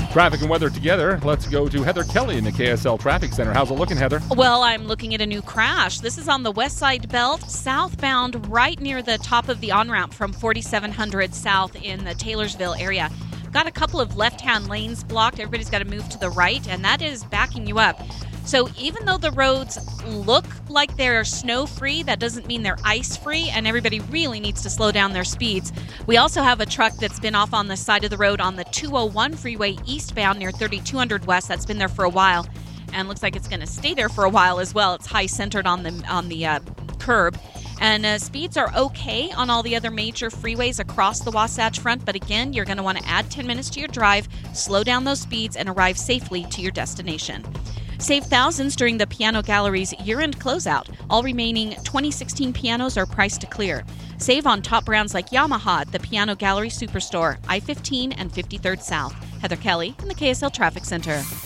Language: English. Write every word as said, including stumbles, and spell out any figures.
Traffic and weather together. Let's go to Heather Kelly in the K S L Traffic Center. How's it looking, Heather? Well, I'm looking at a new crash. This is on the West Side Belt, southbound, right near the top of the on-ramp from forty-seven hundred south in the Taylorsville area. Got a couple of left-hand lanes blocked. Everybody's got to move to the right, and that is backing you up. So even though the roads look like they're snow-free, that doesn't mean they're ice-free, and everybody really needs to slow down their speeds. We also have a truck that's been off on the side of the road on the two oh one freeway eastbound near thirty-two hundred west. That's been there for a while, and looks like it's going to stay there for a while as well. It's high-centered on the on the uh, curb. And uh, speeds are okay on all the other major freeways across the Wasatch Front, but again, you're going to want to add ten minutes to your drive, slow down those speeds, and arrive safely to your destination. Save thousands during the Piano Gallery's year-end closeout. All remaining twenty sixteen pianos are priced to clear. Save on top brands like Yamaha at the Piano Gallery Superstore, I fifteen and fifty-third South. Heather Kelly in the K S L Traffic Center.